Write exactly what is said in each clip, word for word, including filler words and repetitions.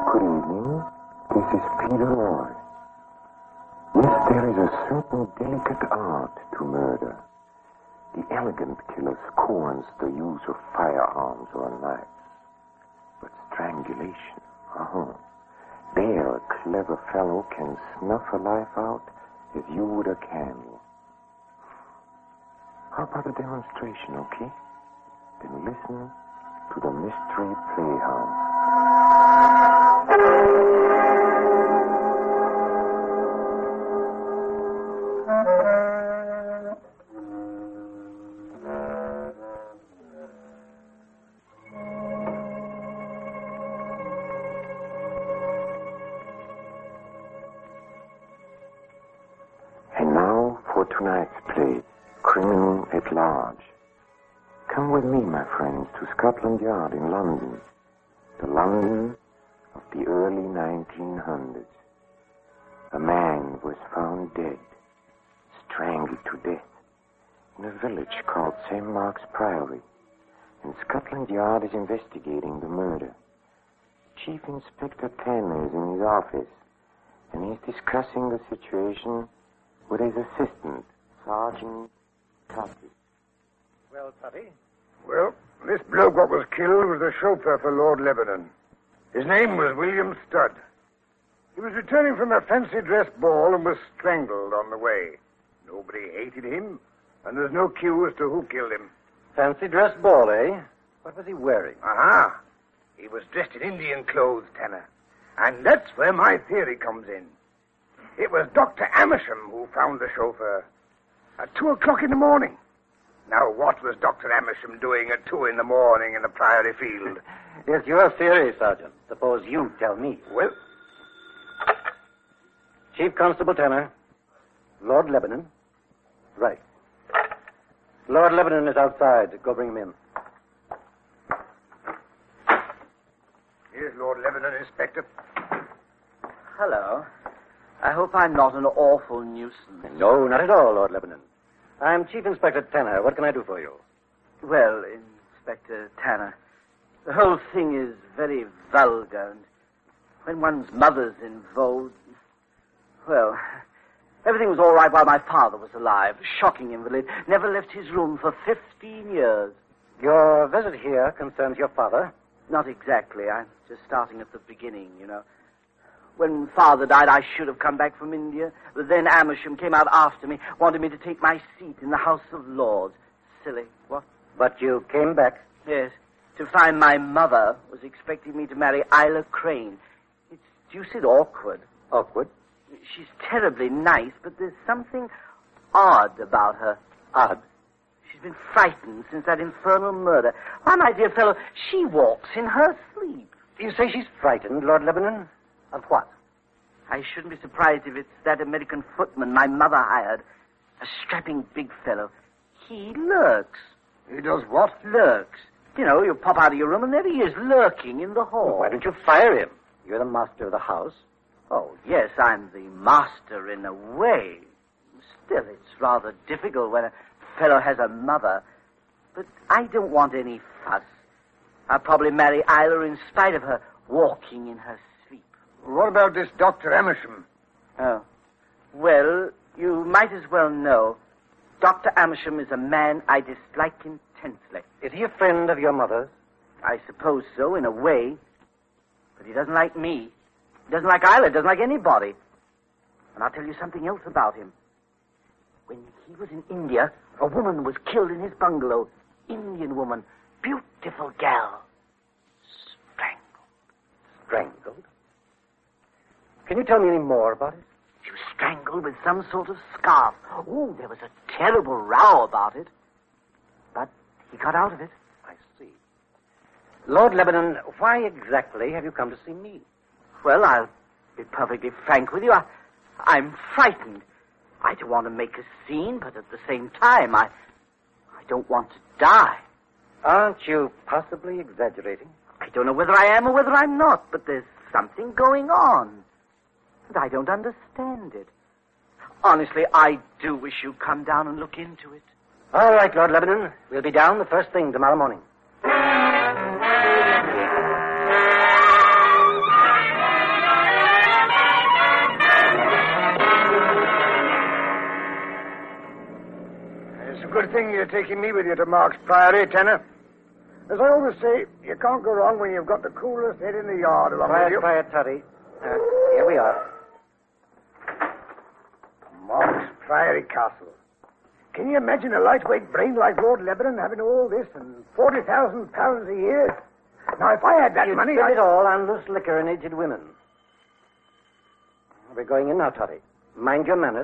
Good evening. This is Peter Roy. Yes, there is a certain delicate art to murder. The elegant killer scorns the use of firearms or knives. But strangulation, uh-huh. There, a clever fellow can snuff a life out as you would a candle. How about a demonstration, okay? Then listen to the Mystery Playhouse. And now for tonight's play, Criminal at Large. Come with me, my friends, to Scotland Yard in London. The London of the early nineteen hundreds. A man was found dead, strangled to death, in a village called Saint Mark's Priory. And Scotland Yard is investigating the murder. Chief Inspector Tanner is in his office, and he's discussing the situation with his assistant, Sergeant Tuffy. Well, Tuffy? Well, this bloke what was killed was the chauffeur for Lord Lebanon. His name was William Studd. He was returning from a fancy dress ball and was strangled on the way. Nobody hated him, and there's no clue as to who killed him. Fancy dress ball, eh? What was he wearing? Aha! He was dressed in Indian clothes, Tanner. And that's where my theory comes in. It was Doctor Amersham who found the chauffeur at two o'clock in the morning. Now, what was Doctor Amersham doing at two in the morning in the Priory Field? It's your theory, Sergeant. Suppose you tell me. Well? Chief Constable Tanner. Lord Lebanon. Right. Lord Lebanon is outside. Go bring him in. Here's Lord Lebanon, Inspector. Hello. I hope I'm not an awful nuisance. No, not at all, Lord Lebanon. I'm Chief Inspector Tanner. What can I do for you? Well, Inspector Tanner, the whole thing is very vulgar, and when one's mother's involved, well, everything was all right while my father was alive. Shocking invalid. Never left his room for fifteen years. Your visit here concerns your father? Not exactly. I'm just starting at the beginning, you know. When Father died, I should have come back from India. But then Amersham came out after me, wanted me to take my seat in the House of Lords. Silly. What? But you came back? Yes. To find my mother was expecting me to marry Isla Crane. It's deuced awkward. Awkward? She's terribly nice, but there's something odd about her. Odd? She's been frightened since that infernal murder. Why, my dear fellow, she walks in her sleep. You say she's frightened, Lord Lebanon? Of what? I shouldn't be surprised if it's that American footman my mother hired. A strapping big fellow. He lurks. He does what? Lurks. You know, you pop out of your room and there he is, lurking in the hall. Well, why don't you fire him? You're the master of the house. Oh, yes, I'm the master in a way. Still, it's rather difficult when a fellow has a mother. But I don't want any fuss. I'll probably marry Isla in spite of her walking in her sleep. What about this Doctor Amersham? Oh. Well, you might as well know. Doctor Amersham is a man I dislike intensely. Is he a friend of your mother's? I suppose so, in a way. But he doesn't like me. He doesn't like Isla, doesn't like anybody. And I'll tell you something else about him. When he was in India, a woman was killed in his bungalow. Indian woman. Beautiful gal. Strangled. Strangled? Can you tell me any more about it? She was strangled with some sort of scarf. Oh, there was a terrible row about it. But he got out of it. I see. Lord Lebanon, why exactly have you come to see me? Well, I'll be perfectly frank with you. I, I'm frightened. I don't want to make a scene, but at the same time, I, I don't want to die. Aren't you possibly exaggerating? I don't know whether I am or whether I'm not, but there's something going on. And I don't understand it. Honestly, I do wish you'd come down and look into it. All right, Lord Lebanon. We'll be down the first thing tomorrow morning. thing you're taking me with you to Mark's Priory, Tanner. As I always say, you can't go wrong when you've got the coolest head in the yard along Quiet, with you. quiet, Toddy. Uh, here we are. Mark's Priory Castle. Can you imagine a lightweight brain like Lord Lebanon having all this and forty thousand pounds a year? Now, if I had that You'd money, spend I'd... it all on loose liquor and aged women. We're going in now, Toddy. Mind your manners.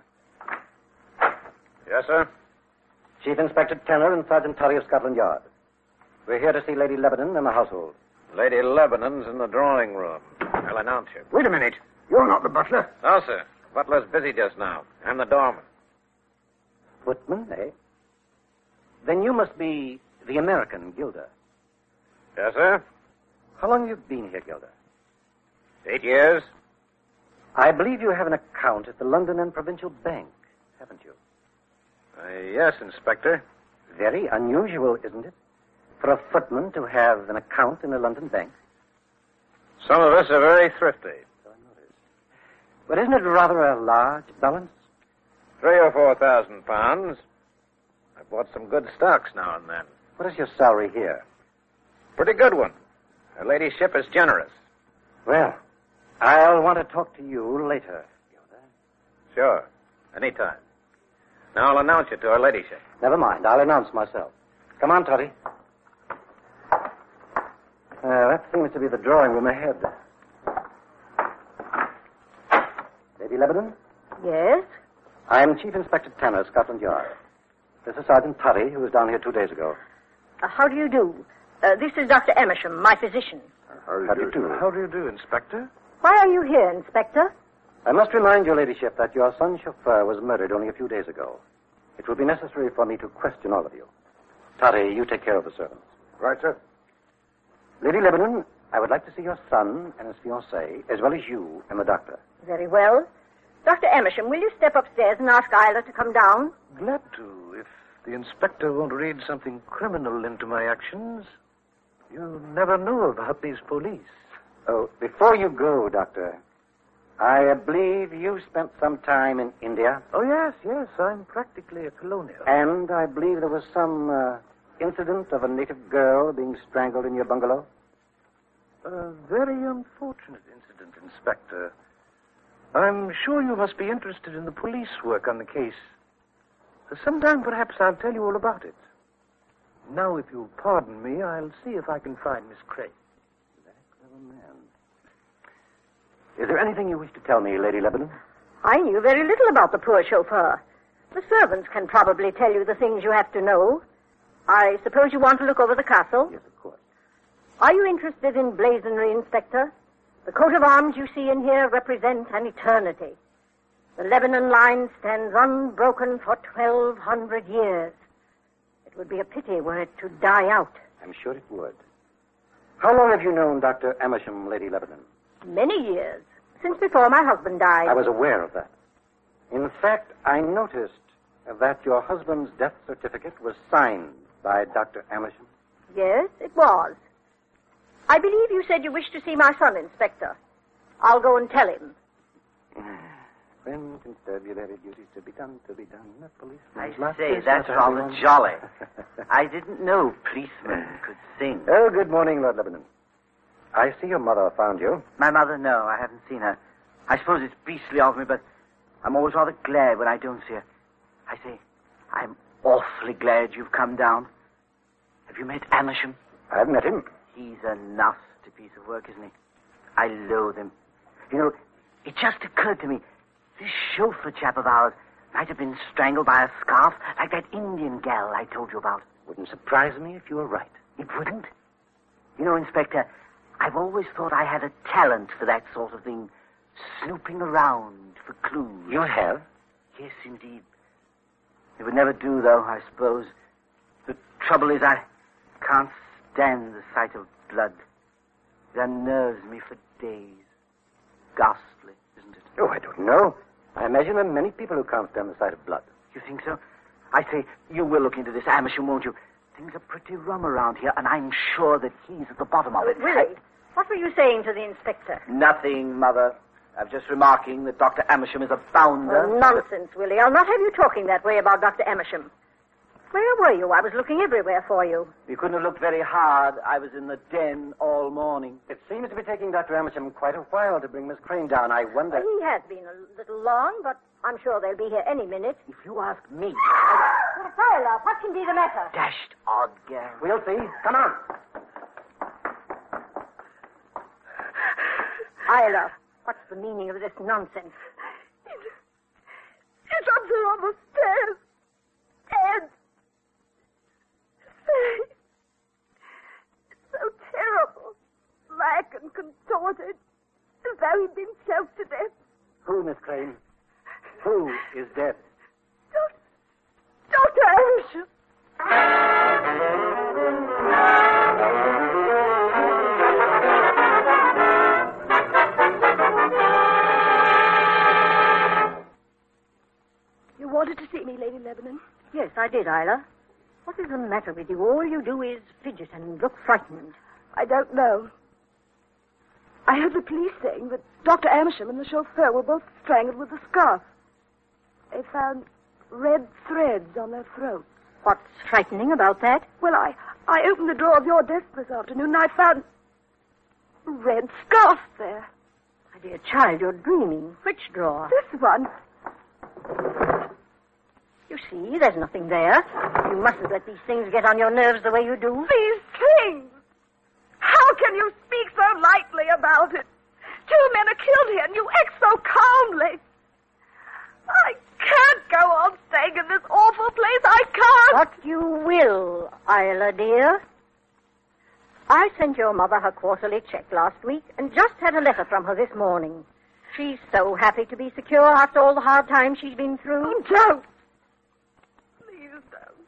Yes, sir? Chief Inspector Tanner and Sergeant Toddy of Scotland Yard. We're here to see Lady Lebanon and the household. Lady Lebanon's in the drawing room. I'll announce you. Wait a minute. You're not the butler. No, sir. Butler's busy just now. I'm the doorman. Footman, eh? Then you must be the American, Gilda. Yes, sir? How long have you been here, Gilda? Eight years? I believe you have an account at the London and Provincial Bank, haven't you? Uh, yes, Inspector. Very unusual, isn't it? For a footman to have an account in a London bank. Some of us are very thrifty. So I noticed. But isn't it rather a large balance? Three or four thousand pounds. I bought some good stocks now and then. What is your salary here? Pretty good one. Her ladyship is generous. Well, I'll want to talk to you later, Gilda. Sure. Anytime. Now I'll announce you to her ladyship. Never mind. I'll announce myself. Come on, Toddy. Uh, that seems to be the drawing room ahead. Lady Lebanon? Yes? I'm Chief Inspector Tanner, Scotland Yard. This is Sergeant Toddy, who was down here two days ago. Uh, how do you do? Uh, this is Doctor Emersham, my physician. How do you do? How do you do, Inspector? Why are you here, Inspector? I must remind your ladyship that your son's chauffeur was murdered only a few days ago. It will be necessary for me to question all of you. Toddy, you take care of the servants. Right, sir. Lady Lebanon, I would like to see your son and his fiancée, as well as you and the doctor. Very well. Doctor Emersham, will you step upstairs and ask Isla to come down? Glad to, if the inspector won't read something criminal into my actions. You never know about these police. Oh, before you go, Doctor, I believe you spent some time in India. Oh, yes, yes, I'm practically a colonial. And I believe there was some uh, incident of a native girl being strangled in your bungalow. A very unfortunate incident, Inspector. I'm sure you must be interested in the police work on the case. Sometime, perhaps, I'll tell you all about it. Now, if you'll pardon me, I'll see if I can find Miss Craig. Very clever man. Is there anything you wish to tell me, Lady Lebanon? I knew very little about the poor chauffeur. The servants can probably tell you the things you have to know. I suppose you want to look over the castle? Yes, of course. Are you interested in blazonry, Inspector? The coat of arms you see in here represent an eternity. The Lebanon line stands unbroken for twelve hundred years. It would be a pity were it to die out. I'm sure it would. How long have you known Doctor Amersham, Lady Lebanon? Many years. Since before my husband died. I was aware of that. In fact, I noticed that your husband's death certificate was signed by Doctor Amersham. Yes, it was. I believe you said you wished to see my son, Inspector. I'll go and tell him. When constabulary duties to be done, to be done. The policeman. I say, that's rather jolly. I didn't know policemen could sing. Oh, good morning, Lord Lebanon. I see your mother found you. My mother, no, I haven't seen her. I suppose it's beastly of me, but I'm always rather glad when I don't see her. I say, I'm awfully glad you've come down. Have you met Amersham? I've met him. He's a nasty piece of work, isn't he? I loathe him. You know, it just occurred to me, this chauffeur chap of ours might have been strangled by a scarf like that Indian gal I told you about. Wouldn't surprise me if you were right. It wouldn't? You know, Inspector, I've always thought I had a talent for that sort of thing, snooping around for clues. You have? Yes, indeed. It would never do, though, I suppose. The trouble is I can't stand the sight of blood. It unnerves me for days. Ghastly, isn't it? Oh, I don't know. I imagine there are many people who can't stand the sight of blood. You think so? I say, you will look into this, Amersham, won't you? Things are pretty rum around here, and I'm sure that he's at the bottom of it. Willie, what were you saying to the Inspector? Nothing, Mother. I'm just remarking that Doctor Amersham is a bounder. Oh, nonsense, Willie. I'll not have you talking that way about Doctor Emersham. Where were you? I was looking everywhere for you. You couldn't have looked very hard. I was in the den all morning. It seems to be taking Doctor Amersham quite a while to bring Miss Crane down. I wonder... Well, he has been a little long, but I'm sure they'll be here any minute. If you ask me... Tyler, what can be the matter? Dashed odd gang. We'll see. Come on. Isla, what's the meaning of this nonsense? It's up there on the stairs. And... It's so terrible. Black and contorted. As though he'd been choked to death. Who, Miss Crane? Who is dead? Doctor Amersham. You wanted to see me, Lady Lebanon? Yes, I did, Isla. What is the matter with you? All you do is fidget and look frightened. I don't know. I heard the police saying that Doctor Amersham and the chauffeur were both strangled with a scarf. They found red threads on their throats. What's frightening about that? Well, I, I opened the drawer of your desk this afternoon and I found a red scarf there. My dear child, you're dreaming. Which drawer? This one. You see, there's nothing there. You mustn't let these things get on your nerves the way you do. These things? How can you speak so lightly about it? Two men are killed here and you act so calmly. I can't go on staying in this awful place. I can't. But you will, Isla, dear. I sent your mother her quarterly check last week and just had a letter from her this morning. She's so happy to be secure after all the hard times she's been through. Oh, don't. Please don't.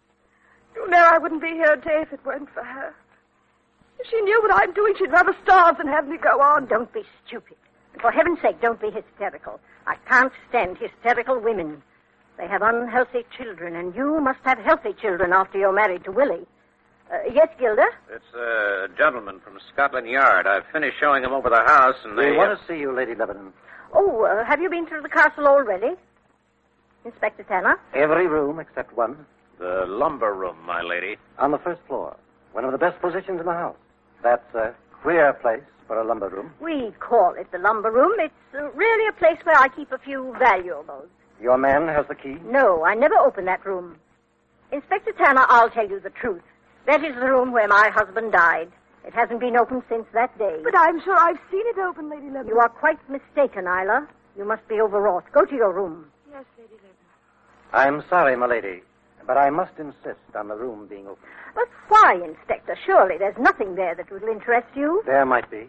You know I wouldn't be here today if it weren't for her. If she knew what I'm doing, she'd rather starve than have me go on. Don't be stupid. For heaven's sake, don't be hysterical. I can't stand hysterical women. They have unhealthy children, and you must have healthy children after you're married to Willie. Uh, yes, Gilda? It's a gentleman from Scotland Yard. I've finished showing him over the house, and They they... want to see you, Lady Lebanon. Oh, uh, have you been through the castle already? Inspector Tanner? Every room except one. The lumber room, my lady. On the first floor. One of the best positions in the house. That's a queer place for a lumber room. We call it the lumber room. It's uh, really a place where I keep a few valuables. Your man has the key? No, I never open that room. Inspector Tanner, I'll tell you the truth. That is the room where my husband died. It hasn't been opened since that day. But I'm sure I've seen it open, Lady Lebanon. You are quite mistaken, Isla. You must be overwrought. Go to your room. Yes, Lady Lebanon. I'm sorry, my lady, but I must insist on the room being open. But why, Inspector? Surely there's nothing there that will interest you. There might be.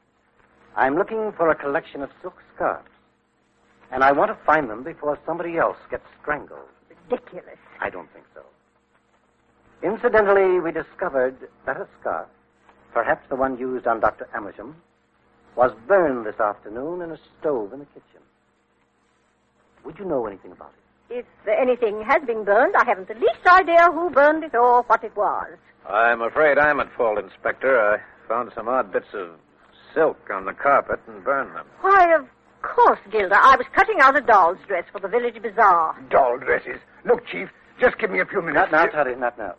I'm looking for a collection of silk scarves. And I want to find them before somebody else gets strangled. Ridiculous. I don't think so. Incidentally, we discovered that a scarf, perhaps the one used on Doctor Amersham, was burned this afternoon in a stove in the kitchen. Would you know anything about it? If anything has been burned, I haven't the least idea who burned it or what it was. I'm afraid I'm at fault, Inspector. I found some odd bits of silk on the carpet and burned them. Why, of course, Gilda. I was cutting out a doll's dress for the village bazaar. Doll dresses. Look, Chief, just give me a few minutes. Not now, Toddy, not now.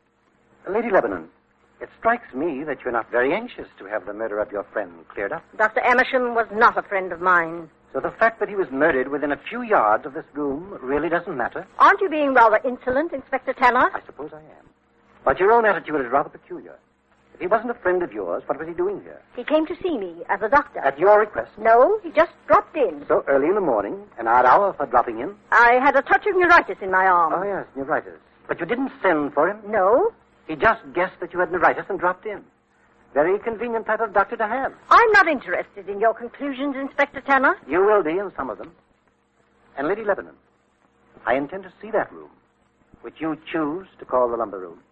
Lady Lebanon, it strikes me that you're not very anxious to have the murder of your friend cleared up. Doctor Amersham was not a friend of mine. So the fact that he was murdered within a few yards of this room really doesn't matter? Aren't you being rather insolent, Inspector Tanner? I suppose I am. But your own attitude is rather peculiar. If he wasn't a friend of yours, what was he doing here? He came to see me as a doctor. At your request? No, he just dropped in. So early in the morning, an odd hour for dropping in? I had a touch of neuritis in my arm. Oh, yes, neuritis. But you didn't send for him? No. He just guessed that you had neuritis and dropped in. Very convenient type of doctor to have. I'm not interested in your conclusions, Inspector Tanner. You will be in some of them. And Lady Lebanon, I intend to see that room, which you choose to call the lumber room.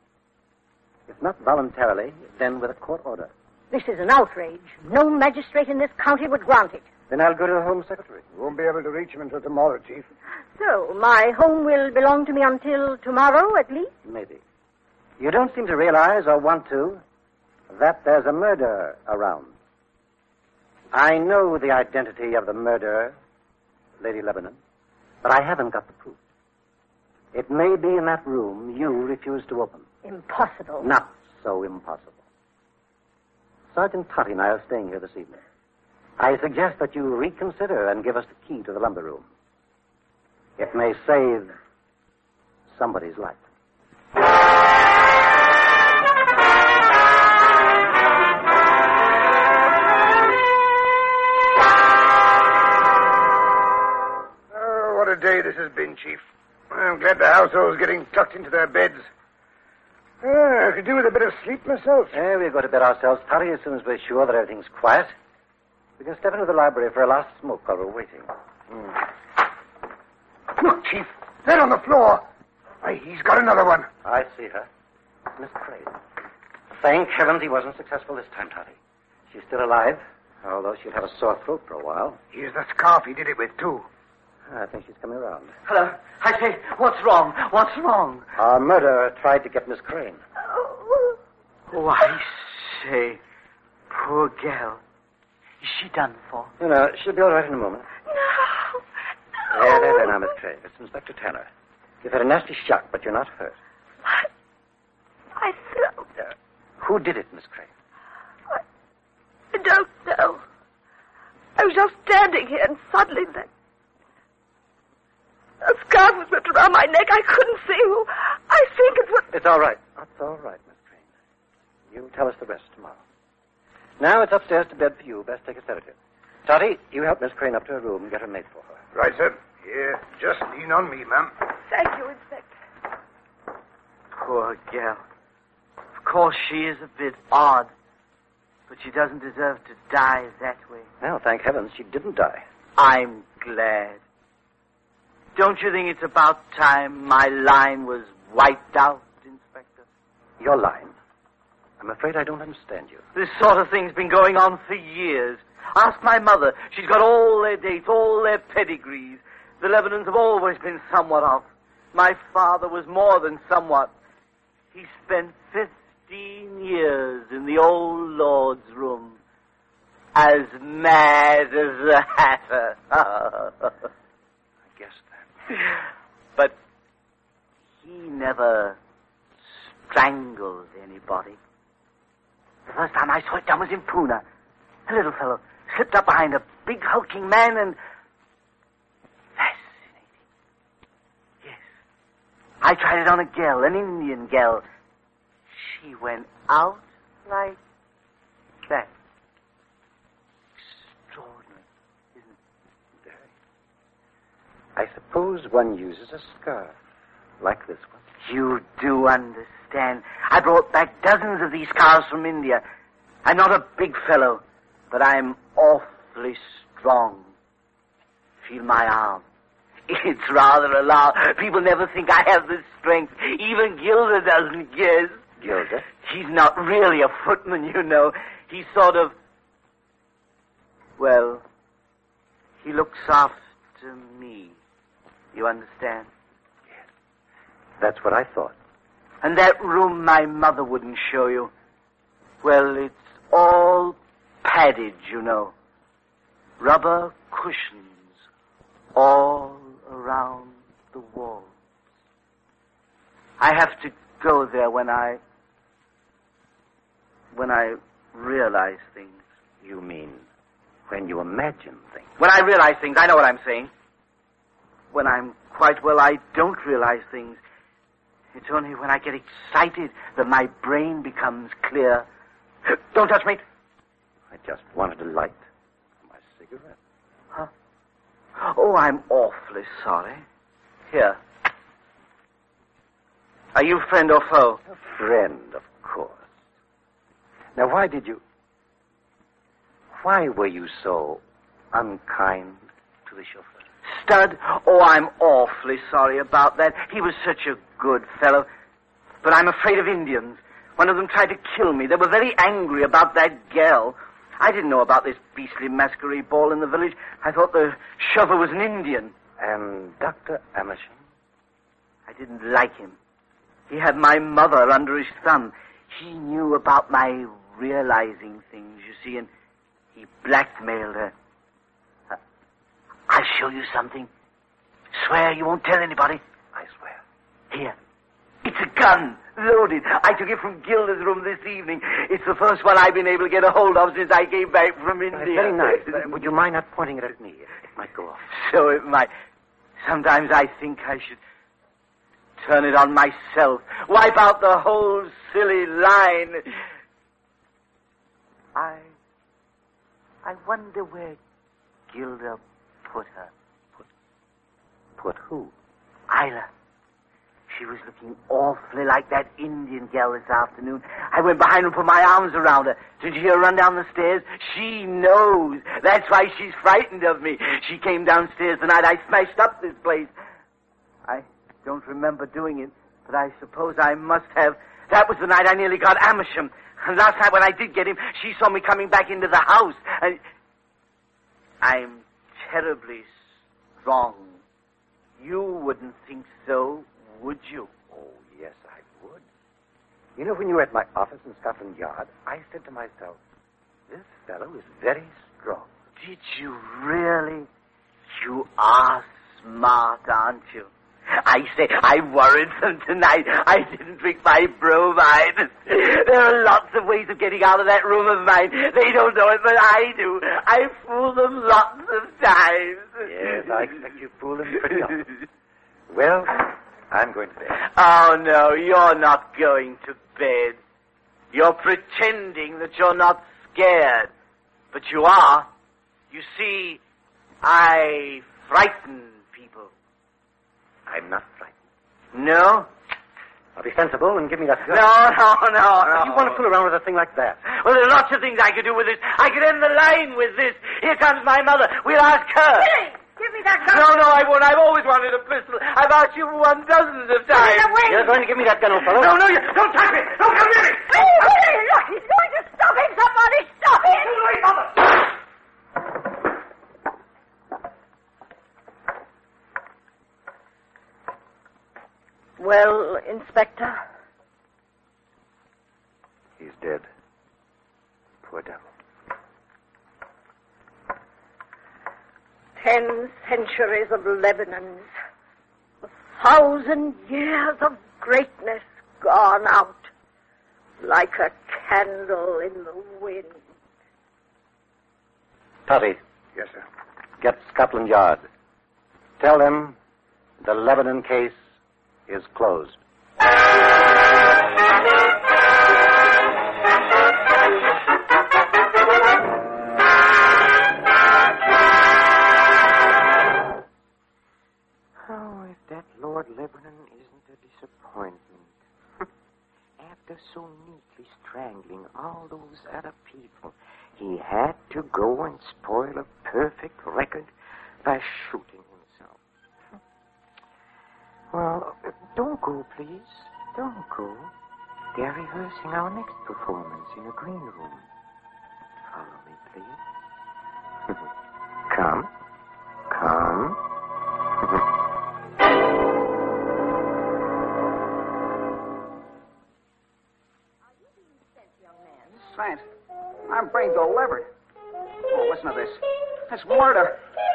If not voluntarily, then with a court order. This is an outrage. No magistrate in this county would grant it. Then I'll go to the Home Secretary. You won't be able to reach him until tomorrow, Chief. So, my home will belong to me until tomorrow, at least? Maybe. You don't seem to realize, or want to, that there's a murderer around. I know the identity of the murderer, Lady Lebanon, but I haven't got the proof. It may be in that room you refuse to open. Impossible. Not so impossible. Sergeant Totty and I are staying here this evening. I suggest that you reconsider and give us the key to the lumber room. It may save somebody's life. Oh, what a day this has been, Chief. I'm glad the household's getting tucked into their beds. Oh, I could do with a bit of sleep myself. Eh, we'll go to bed ourselves, Totty, as soon as we're sure that everything's quiet. We can step into the library for a last smoke while we're waiting. Mm. Look, Chief. There on the floor. Why, he's got another one. I see her. Miss Crane. Thank heavens he wasn't successful this time, Totty. She's still alive, although she'll have a sore throat for a while. Here's the scarf he did it with, too. I think she's coming around. Hello. I say, what's wrong? What's wrong? Our murderer tried to get Miss Crane. Oh, I say, poor gal. Is she done for? You know, she'll be all right in a moment. No. There, there, there now, Miss Crane. It's Inspector Tanner. You've had a nasty shock, but you're not hurt. My, my throat. Uh, who did it, Miss Crane? I, I don't know. I was just standing here, and suddenly the, the scarf was whipped around my neck. I couldn't see who. I think it was... It's all right. That's all right, Miss Crane. You tell us the rest tomorrow. Now it's upstairs to bed for you. Best take a sedative. Totty, you help Miss Crane up to her room and get her mate for her. Right, sir. Here, just lean on me, ma'am. Thank you, Inspector. Poor gal. Of course, she is a bit odd, but she doesn't deserve to die that way. Well, thank heavens she didn't die. I'm glad. Don't you think it's about time my line was wiped out, Inspector? Your line? I'm afraid I don't understand you. This sort of thing's been going on for years. Ask my mother. She's got all their dates, all their pedigrees. The Lebanons have always been somewhat off. My father was more than somewhat. He spent fifteen years in the old Lord's room, as mad as a hatter. I guess that. But he never strangled anybody. The first time I saw it done was in Pune. A little fellow slipped up behind a big hulking man and... Fascinating. Yes. I tried it on a girl, an Indian girl. She went out like that. Extraordinary, isn't it? I suppose one uses a scarf like this one. You do understand. I brought back dozens of these cars from India. I'm not a big fellow, but I'm awfully strong. Feel my arm. It's rather alarming. People never think I have this strength. Even Gilda doesn't guess. Gilda? He's not really a footman, you know. He's sort of... Well, he looks after me. You understand? That's what I thought. And that room my mother wouldn't show you. Well, it's all padded, you know. Rubber cushions all around the walls. I have to go there when I... when I realize things. You mean when you imagine things? When I realize things, I know what I'm saying. When I'm quite well, I don't realize things. It's only when I get excited that my brain becomes clear. Don't touch me. I just wanted a light for my cigarette. Huh? Oh, I'm awfully sorry. Here. Are you friend or foe? A friend, of course. Now, why did you... Why were you so unkind to the chauffeur? Stud? Oh, I'm awfully sorry about that. He was such a good fellow. But I'm afraid of Indians. One of them tried to kill me. They were very angry about that girl. I didn't know about this beastly masquerade ball in the village. I thought the chauffeur was an Indian. And Doctor Amersham? I didn't like him. He had my mother under his thumb. He knew about my realizing things, you see, and he blackmailed her. I'll show you something. Swear you won't tell anybody. I swear. Here. It's a gun. Loaded. I took it from Gilda's room this evening. It's the first one I've been able to get a hold of since I came back from India. It's very nice. Uh, would you mind not pointing it at me? It might go off. So it might. Sometimes I think I should turn it on myself. Wipe out the whole silly line. I... I wonder where Gilda put her. Put... Put who? Isla. She was looking awfully like that Indian gal this afternoon. I went behind her and put my arms around her. Did you hear her run down the stairs? She knows. That's why she's frightened of me. She came downstairs the night I smashed up this place. I don't remember doing it, but I suppose I must have. That was the night I nearly got Amersham. And last night when I did get him, she saw me coming back into the house. And I'm terribly strong. You wouldn't think so, would you? Oh, yes, I would. You know, when you were at my office in Scotland Yard, I said to myself, this fellow is very strong. Did you really? You are smart, aren't you? I say, I worried them tonight. I didn't drink my bromide. There are lots of ways of getting out of that room of mine. They don't know it, but I do. I fool them lots of times. Yes, I expect you fool them pretty often. Well, I'm going to bed. Oh, no, you're not going to bed. You're pretending that you're not scared. But you are. You see, I frighten people. I'm not frightened. No? I'll be sensible and give me that gun. No, no, no, no. You want to fool around with a thing like that? Well, there are lots of things I could do with this. I could end the line with this. Here comes my mother. We'll ask her. Billy, give me that gun. No, no, I won't. I've always wanted a pistol. I've asked you one dozens of times. Get away. You're going to give me that gun, old fellow? No, no, you don't touch me. Don't come near me. Billy, Billy, look, he's going to stop him. Somebody stop him. Wait, Mother. Well, Inspector? He's dead. Poor devil. Ten centuries of Lebanon's, a thousand years of greatness gone out like a candle in the wind. Toddy. Yes, sir. Get Scotland Yard. Tell them the Lebanon case is closed. Oh, if that Lord Lebanon isn't a disappointment. After so neatly strangling all those other people, he had to go and spoil a perfect record by shooting himself. Well, don't go, please. Don't go. They're rehearsing our next performance in a green room. Follow me, please. Come. Come. Science. My brain delivered. Oh, listen to this. That's murder.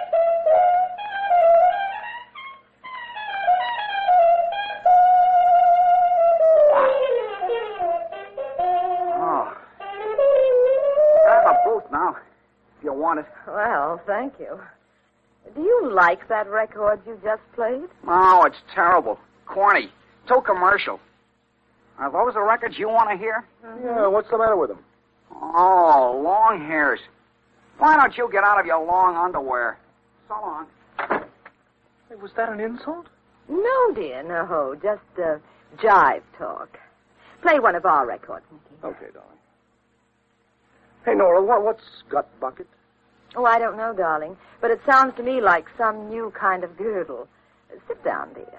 Oh. I have a booth now, if you want it. Well, thank you. Do you like that record you just played? Oh, it's terrible. Corny. Too commercial. Are those the records you want to hear? Yeah, what's the matter with him? Oh, long hairs. Why don't you get out of your long underwear? So long. Hey, was that an insult? No, dear, no. Just uh, jive talk. Play one of our records, Nicky. Okay, darling. Hey, Nora, what, what's gut bucket? Oh, I don't know, darling. But it sounds to me like some new kind of girdle. Uh, sit down, dear.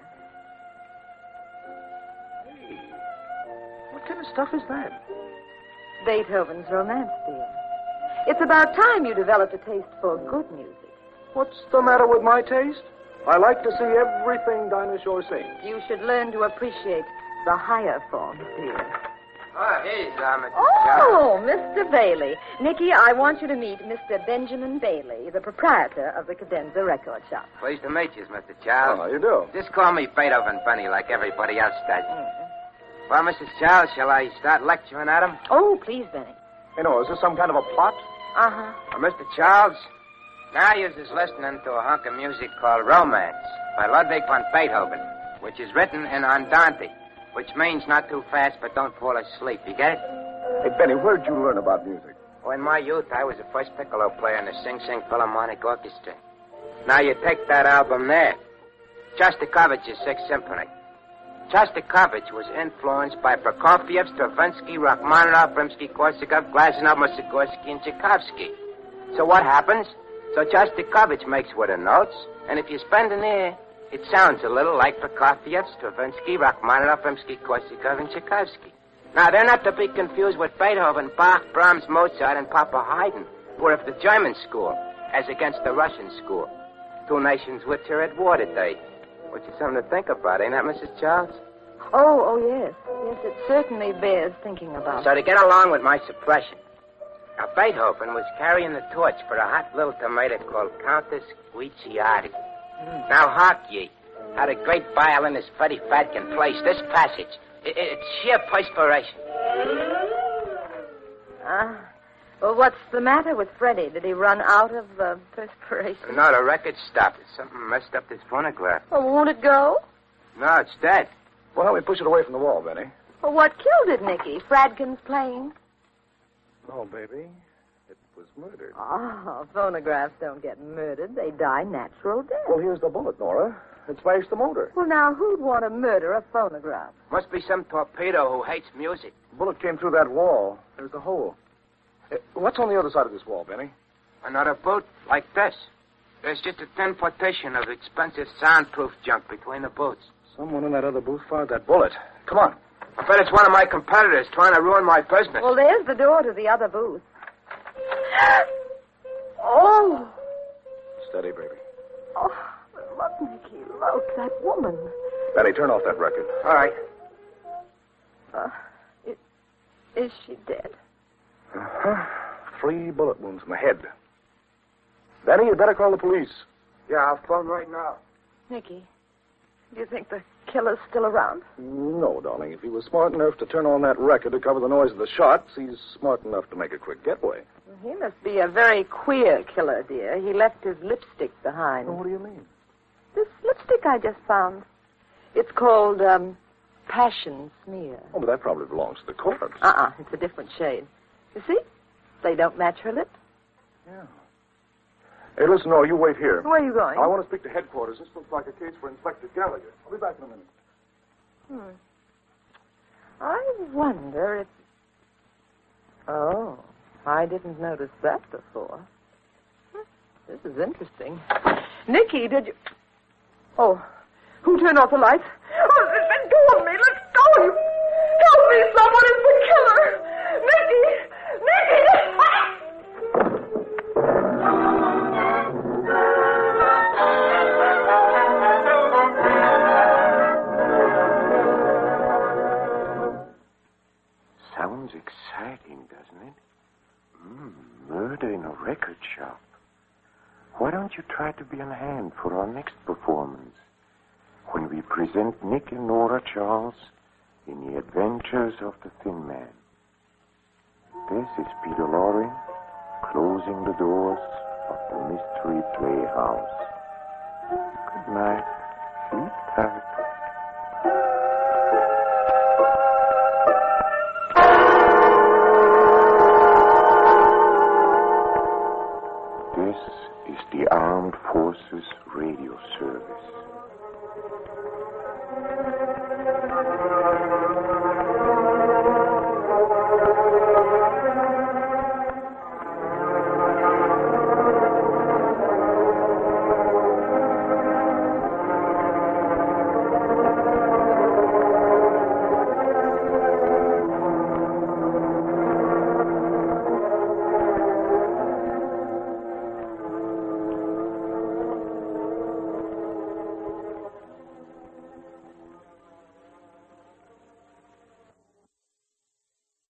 Hey, what kind of stuff is that? Beethoven's Romance, dear. It's about time you developed a taste for good music. What's the matter with my taste? I like to see everything Dinah Shore sings. You should learn to appreciate the higher forms, dear. Oh, here's uh, Mister Oh, Mister Bailey. Nicky, I want you to meet Mister Benjamin Bailey, the proprietor of the Cadenza Record Shop. Pleased to meet you, Mister Charles. Oh, how you do? Just call me Beethoven Bunny like everybody else does. Mm. Well, Missus Charles, shall I start lecturing at him? Oh, please, Benny. You know, is this some kind of a plot? Uh-huh. Well, Mister Charles, now you're just listening to a hunk of music called Romance by Ludwig van Beethoven, which is written in Andante, which means not too fast but don't fall asleep. You get it? Hey, Benny, where did you learn about music? Oh, in my youth, I was the first piccolo player in the Sing Sing Philharmonic Orchestra. Now you take that album there, Shostakovich's Sixth Symphony. Shostakovich was influenced by Prokofiev, Stravinsky, Rachmaninoff, Rimsky-Korsakov, Glazunov, Mussorgsky, and Tchaikovsky. So what happens? So Shostakovich makes with the notes, and if you spend an ear, it sounds a little like Prokofiev, Stravinsky, Rachmaninoff, Rimsky-Korsakov, and Tchaikovsky. Now, they're not to be confused with Beethoven, Bach, Brahms, Mozart, and Papa Haydn, who are of the German school, as against the Russian school. Two nations which are at war today. Which is something to think about, ain't that, Missus Charles? Oh, oh, yes. Yes, it certainly bears thinking about. So to get along with my suppression, now Beethoven was carrying the torch for a hot little tomato called Countess Guicciardi. Mm. Now hark ye, how the great violinist Freddie Fatkin plays this passage. It, it, it's sheer perspiration. Ah. Well, what's the matter with Freddie? Did he run out of uh, perspiration? No, the record stopped. Something messed up this phonograph. Oh, won't it go? No, it's dead. Well, help me push it away from the wall, Benny. Well, what killed it, Nicky? Fradkin's playing? No, baby. It was murdered. Oh, phonographs don't get murdered. They die natural death. Well, here's the bullet, Nora. It smashed the motor. Well, now, who'd want to murder a phonograph? Must be some torpedo who hates music. The bullet came through that wall. There's the hole. Uh, what's on the other side of this wall, Benny? Another booth like this. There's just a thin partition of expensive soundproof junk between the booths. Someone in that other booth fired that bullet. Come on. I bet it's one of my competitors trying to ruin my business. Well, there's the door to the other booth. Oh. Steady, baby. Oh, look, Nicky, look, that woman. Benny, turn off that record. All right. Uh, is, is she dead? Uh-huh. Three bullet wounds in the head. Benny, you better call the police. Yeah, I'll phone right now. Nicky, do you think the killer's still around? No, darling. If he was smart enough to turn on that record to cover the noise of the shots, he's smart enough to make a quick getaway. He must be a very queer killer, dear. He left his lipstick behind. Well, what do you mean? This lipstick I just found. It's called, um, Passion Smear. Oh, but that probably belongs to the corpse. Uh-uh. It's a different shade. You see? They don't match her lips. Yeah. Hey, listen, Nora, you wait here. Where are you going? I want to speak to headquarters. This looks like a case for Inspector Gallagher. I'll be back in a minute. Hmm. I wonder if... Oh, I didn't notice that before. This is interesting. Nicky, did you... Oh, who turned off the lights? Oh, let go of me. Let go of you. Help me. Someone is the killer. Nicky. Nicky. Sounds exciting, doesn't it? Mm, murder in a record shop. Why don't you try to be on hand for our next performance, when we present Nick and Nora Charles in The Adventures of the Thin Man. This is Peter Lorre, closing the doors of the Mystery Playhouse. Good night. Sleep tight. This is the Armed Forces Radio Service.